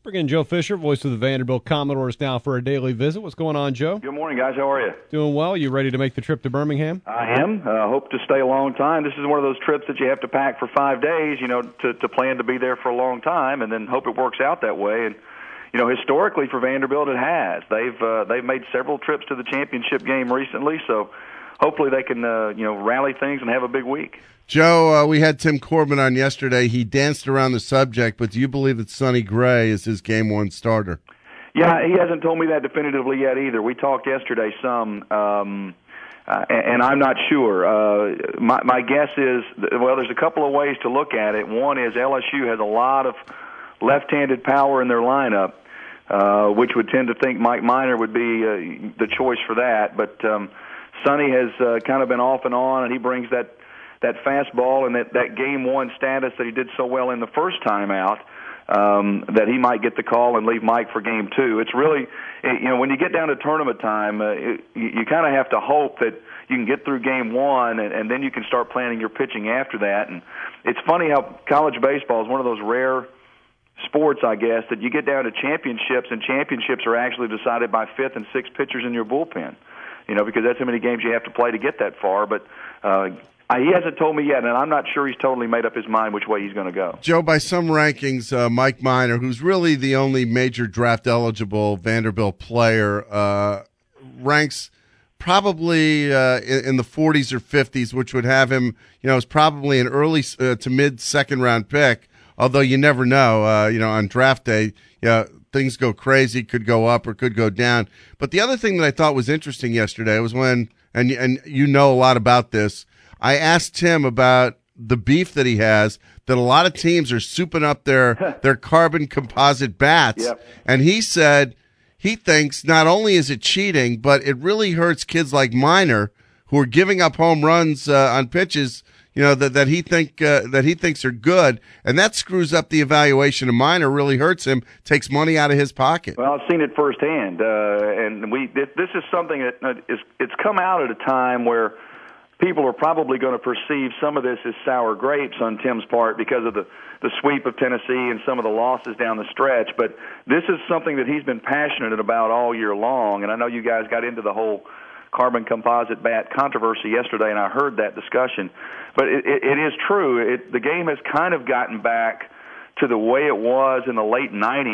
Bring in Joe Fisher, voice of the Vanderbilt Commodores, now for a daily visit. What's going on, Joe? Good morning, guys. How are you? Doing well. You ready to make the trip to Birmingham? I am. Hope to stay a long time. This is one of those trips that you have to pack for 5 days, to plan to be there for a long time, and then hope it works out that way. And historically for Vanderbilt, it has. They've made several trips to the championship game recently, so hopefully they can rally things and have a big week. Joe, we had Tim Corbin on yesterday. He danced around the subject, but do you believe that Sonny Gray is his Game 1 starter? Yeah, he hasn't told me that definitively yet either. We talked yesterday some, and I'm not sure. My guess is, there's a couple of ways to look at it. One is LSU has a lot of left-handed power in their lineup, which would tend to think Mike Minor would be the choice for that. But Sonny has kind of been off and on, and he brings that fastball and that Game 1 status that he did so well in the first time out, that he might get the call and leave Mike for Game 2. It's really, when you get down to tournament time, you kind of have to hope that you can get through Game 1 and then you can start planning your pitching after that. And it's funny how college baseball is one of those rare sports, I guess, that you get down to championships, and championships are actually decided by 5th and 6th pitchers in your bullpen, because that's how many games you have to play to get that far. But he hasn't told me yet, and I'm not sure he's totally made up his mind which way he's going to go. Joe, by some rankings, Mike Minor, who's really the only major draft-eligible Vanderbilt player, ranks probably in the 40s or 50s, which would have him, as probably an early to mid-second-round pick, although you never know. On draft day, things go crazy, could go up or could go down. But the other thing that I thought was interesting yesterday was when, and you know a lot about this, I asked Tim about the beef that he has, that a lot of teams are souping up their carbon composite bats. Yep. And he said he thinks not only is it cheating, but it really hurts kids like Minor who are giving up home runs on pitches, that he thinks are good, and that screws up the evaluation of Minor, really hurts him, takes money out of his pocket. Well, I've seen it firsthand, and this is something that it's come out at a time where people are probably going to perceive some of this as sour grapes on Tim's part because of the sweep of Tennessee and some of the losses down the stretch. But this is something that he's been passionate about all year long, and I know you guys got into the whole carbon composite bat controversy yesterday, and I heard that discussion. But it is true. The game has kind of gotten back to the way it was in the late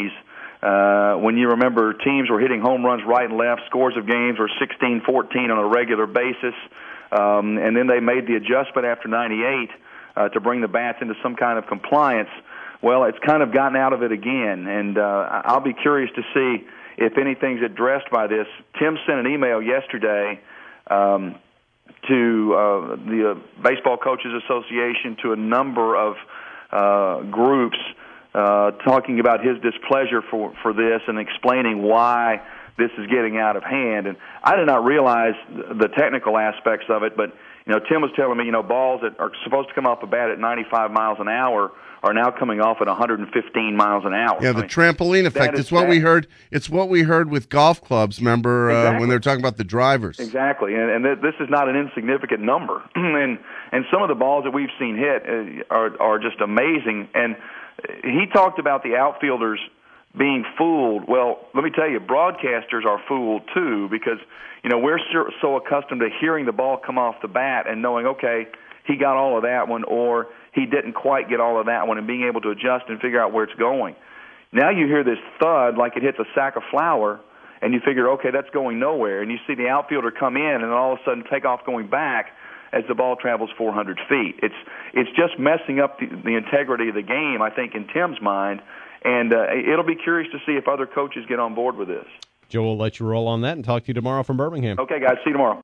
90s, when you remember teams were hitting home runs right and left, scores of games were 16-14 on a regular basis. And then they made the adjustment after 98 to bring the bats into some kind of compliance. Well, it's kind of gotten out of it again, and I'll be curious to see if anything's addressed by this. Tim sent an email yesterday to the Baseball Coaches Association, to a number of groups, talking about his displeasure for this and explaining why this is getting out of hand. And I did not realize the technical aspects of it, but Tim was telling me, balls that are supposed to come off a bat at 95 miles an hour are now coming off at 115 miles an hour. Yeah, the trampoline effect. It's what we heard. It's what we heard with golf clubs. Remember when they were talking about the drivers? Exactly, and this is not an insignificant number. and some of the balls that we've seen hit are just amazing. And he talked about the outfielders being fooled. Well, let me tell you, broadcasters are fooled too, because we're so accustomed to hearing the ball come off the bat and knowing, okay, he got all of that one, or he didn't quite get all of that one, and being able to adjust and figure out where it's going. Now you hear this thud like it hits a sack of flour, and you figure, okay, that's going nowhere, and you see the outfielder come in and then all of a sudden take off going back as the ball travels 400 feet. It's just messing up the integrity of the game, I think, in Tim's mind. And it'll be curious to see if other coaches get on board with this. Joe will let you roll on that and talk to you tomorrow from Birmingham. Okay, guys. See you tomorrow.